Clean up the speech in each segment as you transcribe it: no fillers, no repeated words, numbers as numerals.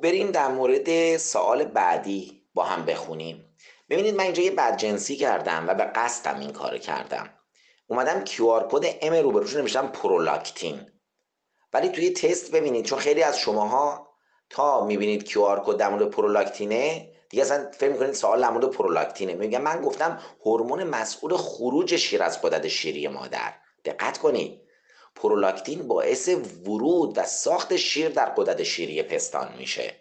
بریم در مورد سوال بعدی با هم بخونیم. ببینید من اینجا یه بدجنسی کردم و به قصدم این کار کردم. اومدم QR کد M روبروش نوشتم پرولاکتین، ولی توی تست ببینید چون خیلی از شماها تا میبینید QR کد در مورد پرولاکتینه دیگه اصلا فکر میکنید سوال در مورد پرولاکتینه. میگم من گفتم هورمون مسئول خروج شیر از غدد شیری مادر. دقت کنید، پرولاکتین باعث ورود و ساخت شیر در غدد شیری پستان میشه.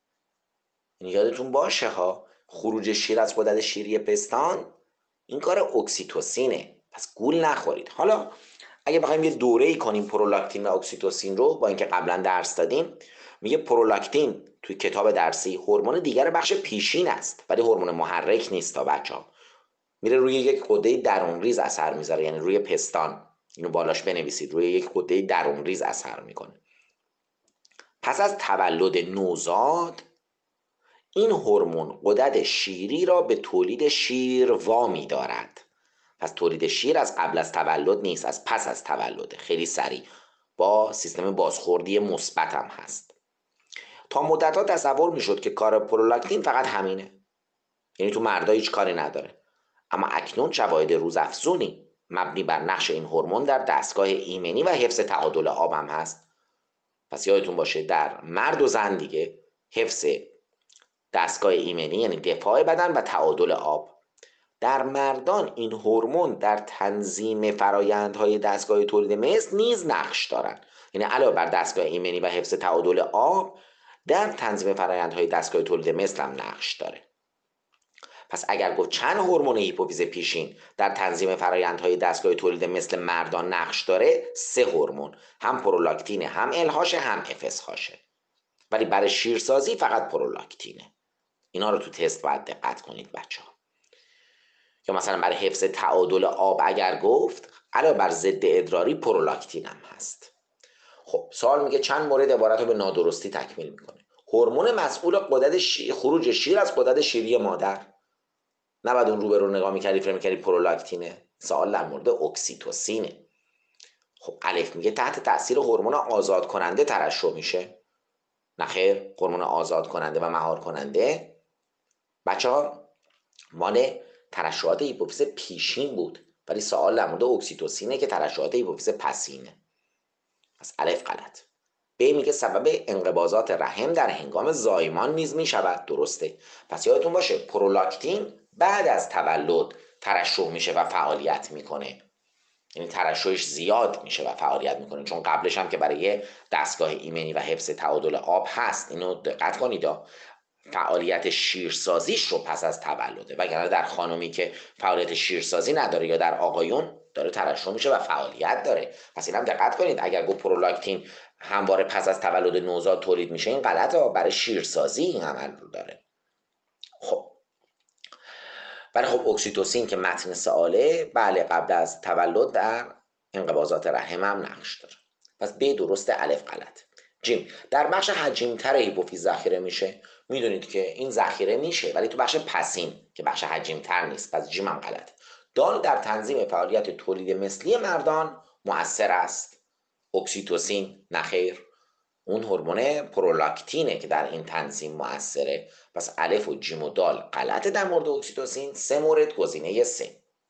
این یادتون باشه ها، خروج شیر از غدد شیری پستان این کار اکسیتوسینه، پس گول نخورید. حالا اگه بخوایم یه دوره‌ای کنیم پرولاکتین و اکسیتوسین رو، با اینکه قبلا درس دادیم، میگه پرولاکتین توی کتاب درسی هورمون دیگر بخش پیشین است ولی هورمون محرک نیست. تا بچه‌ها میره روی یک غده درون ریز اثر میذاره، یعنی روی پستان. اینو بالاش بنویسید، روی یک غده درون ریز اثر میکنه. پس از تولد نوزاد این هورمون غدد شیری را به تولید شیر وامی دارد. پس تولید شیر از قبل از تولد نیست، از پس از تولده. خیلی سریع با سیستم بازخوردی مثبت هم هست. تا مدت‌ها تصور میشد که کار پرولاکتین فقط همینه، یعنی تو مردا هیچ کاری نداره. اما اکنون شواهد روزافزونی مبنی بر نقش این هورمون در دستگاه ایمنی و حفظ تعادل آب هم هست. پس یادتون باشه در مرد و زن دیگه حفظ دستگاه ایمنی یعنی دفاع بدن و تعادل آب. در مردان این هورمون در تنظیم فرایندهای دستگاه تولید مثل نیز نقش دارند، یعنی علاوه بر دستگاه ایمنی و حفظ تعادل آب در تنظیم فرایندهای دستگاه تولید مثل هم نقش داره. پس اگر گفت چند هورمون هیپوفیز پیشین در تنظیم فرایندهای دستگاه تولید مثل مردان نقش داره، 3 هورمون، هم پرولاکتینه، هم LH، هم FSH. ولی برای شیرسازی فقط پرولاکتینه. اینا رو تو تست باید دقت کنید بچه‌ها. یا مثلا برای حفظ تعادل آب اگر گفت علاوه بر ضد ادراری پرولاکتین هم هست. خب سوال میگه چند مورد عبارت رو به نادرستی تکمیل میکنه. هورمون مسئول خروج شیر از غدد شیری مادر، نباید اون رو نگاه میکردی فکر میکردی پرولاکتینه. سوال در مورد اکسیتوسینه. خب الف میگه تحت تاثیر هورمون آزاد کننده ترشح میشه. نخیر، هورمون آزاد کننده و مهار کننده بچه‌ها مال ترشحات هیپوفیز پیشین بود، ولی سوال در مورد اکسیتوسینه که ترشحات هیپوفیز پسینه. پس الف غلط. ب میگه سبب انقباضات رحم در هنگام زایمان نیز میشود. درسته. پس یادتون باشه پرولاکتین بعد از تولد ترشح میشه و فعالیت میکنه، یعنی ترشحش زیاد میشه و فعالیت میکنه، چون قبلش هم که برای دستگاه ایمنی و حفظ تعادل آب هست. اینو دقت کنید، فعالیت شیرسازیش رو پس از تولده، وگرنه در خانمی که فعالیت شیرسازی نداره یا در آقایون داره ترشح میشه و فعالیت داره. پس اینم دقت کنید، اگر گفت پرولاکتین همواره پس از تولد نوزاد تولید میشه، این غلطه، برای شیرسازی این عمل رو داره. خب ولی خب اکسیتوسین که متن سواله، بله قبل از تولد در انقباضات رحم هم نقش داره. پس ب درسته، الف غلط. جیم در بخش حجیم‌تر هیپوفیز ذخیره میشه. میدونید که این ذخیره میشه ولی تو بخش پسین که بخش حجیم‌تر نیست، پس جیم هم غلط. دال در تنظیم فعالیت تولید مثلی مردان مؤثر است. اکسیتوسین نخیر، اون هورمون پرولاکتینه که در این تنظیم مؤثره. پس الف و جیم و دال غلطه در مورد اکسیتوسین. 3 مورد گزینه 3.